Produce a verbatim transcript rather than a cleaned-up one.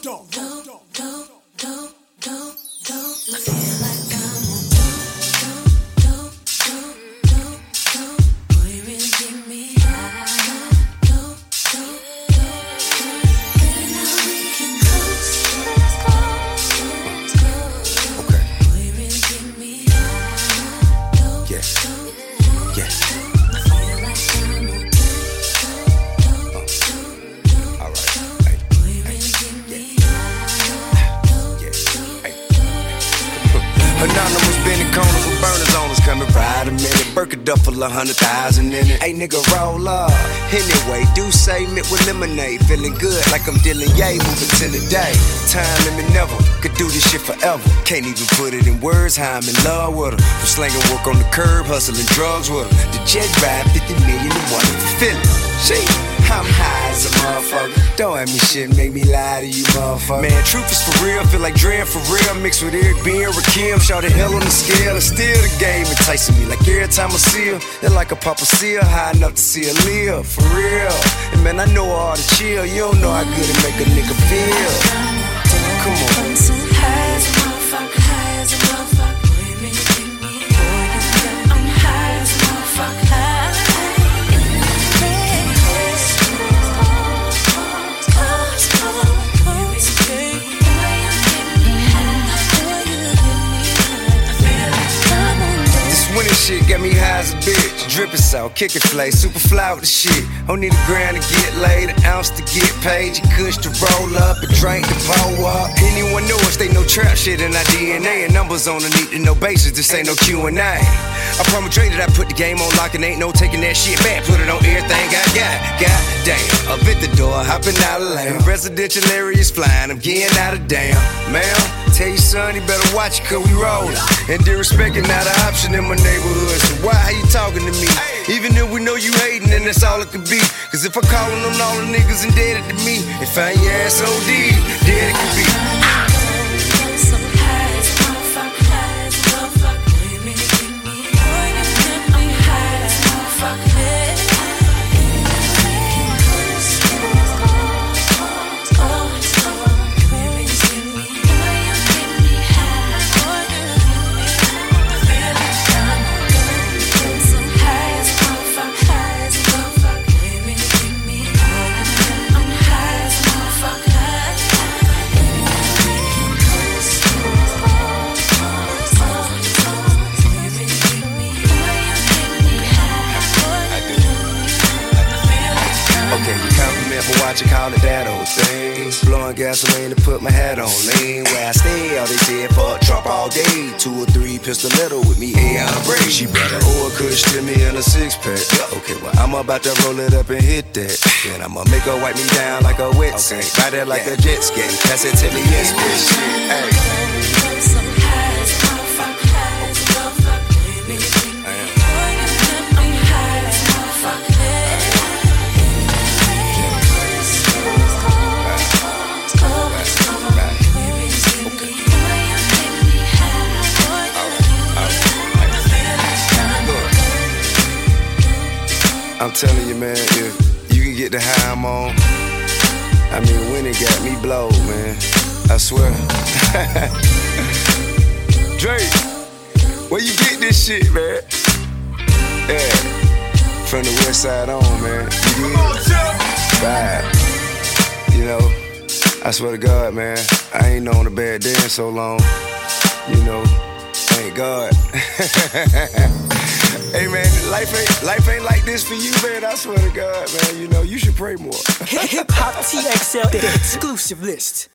don't, don't, don't, don't, don't, don't. I feel like I'm Anonymous bending corners with burners on us coming right a minute. Burka duffel, a hundred thousand in it. Hey nigga, roll up. Anyway, do say mint with lemonade. Feeling good like I'm dealing yay, moving to the day. Time limit never, could do this shit forever. Can't even put it in words how I'm in love with her. From slanging work on the curb, hustling drugs with her. The jet ride, fifty million and one feeling. She, I'm high as a motherfucker. Don't have me shit, make me lie to you, motherfucker. Man, truth is for real, feel like Dre for real. Mixed with Eric B and Rakim, shout the hell on the scale. And still the game enticing me. Like every time I see her, they're like a Papa Seal, high enough to see her live, for real. And man, I know all the chill, you don't know how good it make a nigga feel. Come on. I'm so high as a motherfucker, high as a motherfucker. I'm high as a motherfucker. Shit got me high as a bitch. Drippin' salt, kickin' flay, super fly with the shit. Don't need a grand to get laid, an ounce to get paid. You kush to roll up, a drink to pour up. Anyone know us, they know trap shit in our D N A. And numbers on the need to know basis, this ain't no Q and A. I promise Dre that I put the game on lock and ain't no taking that shit back. Put it on everything I got, god damn. Up at the door, hopping out of lane. Residential areas flying, I'm getting out of damn. Ma'am, tell your son he better watch it cause we rollin'. And disrespecting not an option in my neighborhood. So why are you talking to me? Even if we know you hating, then that's all it could be. Cause if I callin' on all the niggas indebted to me, and find your ass O D, dead it could be. For watching, call it that old thing. Blowing gasoline to put my hat on. Lean where I stay, all they said fuck Trump all day. Two or three pistoletto with me, yeah, I'm brave. She brought her old kush to me in a six pack. Okay, well, I'm about to roll it up and hit that. Then I'ma make her wipe me down like a wet sink. Ride that like a jet ski. Pass it to me, yes, bitch. Hey. I'm telling you, man, if you can get the high I'm on, I mean, when it got me blowed, man, I swear. Drake, where you get this shit, man? Yeah, from the west side on, man. You get Bye. You know, I swear to God, man, I ain't known a bad day in so long. You know, thank God. Hey man, life ain't life ain't like this for you, man. I swear to God, man. You know, you should pray more. Hip Hop T X L, the exclusive list.